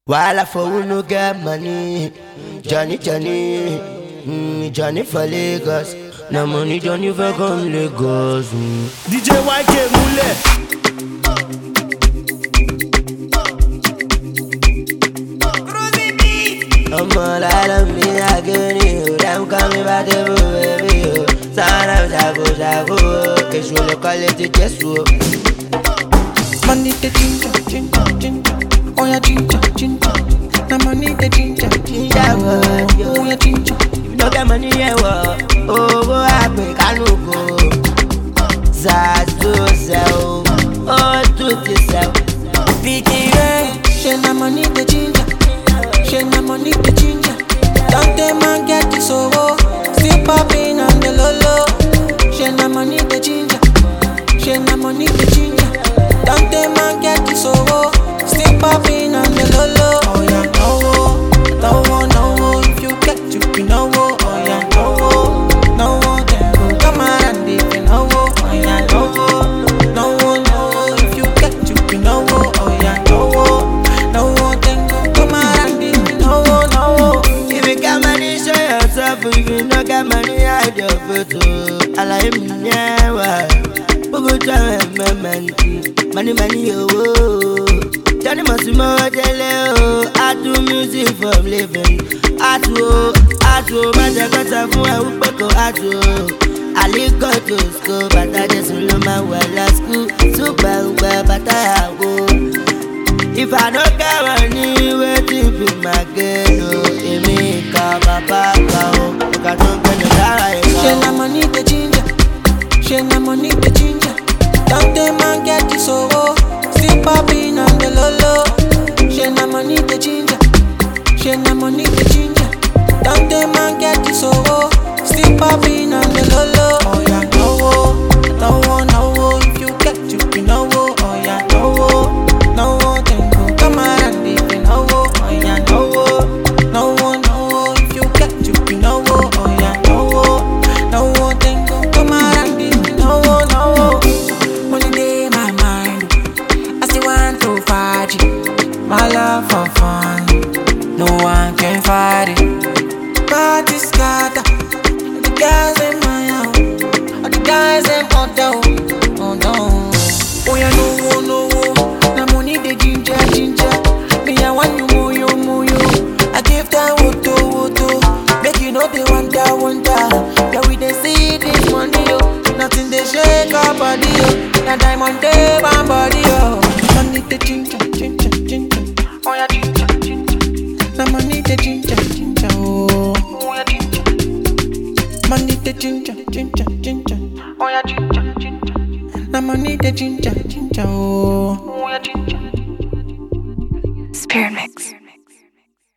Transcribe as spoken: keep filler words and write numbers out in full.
While I for who no get money, Johnny Johnny, mm, Johnny for Lagos. No money Johnny for come Lagos. Mm. D J Y K Mule. I'm all out of me, I get you. Them coming back to baby. Son of Jago Jago, que je le colle de Jesu. Money the ginger, ginger, ginger. Oh yeah, ginger, ginger. Na money the ginger, ginger. Oh yeah, ginger. You no get money, yeah, oh, go happy, canuco. Zazu, zao, oh, to yourself. Vicky Ray, she na money the ginger. She na money the ginger. Don't the man get this over. Still popping on the lolo. She na money the ginger. She na money the ginger. Don't the man get this over. Still popping on the lolo. Oh yeah, no, no, no. If you get to be no, oh yeah, no, no. Then go come and if you know, oh yeah, no, no, no. If you get to be no, oh yeah, no, no. Then go come and if you know, no. If you got money, show yourself. If you no got money, hide your photo. I like me, yeah, why? Pogo try me, money, money, oh. Johnny Massimo tele oh, I do music for living. I do, I do, matter kata fun e upeko I do. Ali go to school, but I just know my well at school. Super, but I go. If I don't get money, waiting for my girl. It me come back home. I don't get no lie. She na money the ginger. She na money the ginger. Don't the man get this over. Still popping on the lolo. She na money the ginger. She na money the ginger. Don't the man get this over. Still popping on the lolo. Oh yeah, no, no, no. If you get to be no, oh yeah, no, no. Then go come and if you know, oh yeah, no, no, no. If you get to be no, oh yeah, no, no. Then go come and if you know, no. Money day my mind. I still want to fight it. My love for fun. No one can fight it. Party scatter. The guys in my house. All the guys in on down. Oh no. Oh yeah, no, no, no. Na money the ginger, ginger. Me I want you more, you more, you. I give that woto, woto. Make you know they wonder, wonder. Yeah, we they see this money, yo. Nothing they shake our body, yo. Na diamond day, my body, yo. Money the ginger, ginger, ginger. Oh yeah, ginger, ginger. Na money the ginger, ginger, oh. Oh yeah, ginger. Money the ginger, ginger, ginger. Oh yeah, ginger, ginger. Na money the ginger, ginger, oh.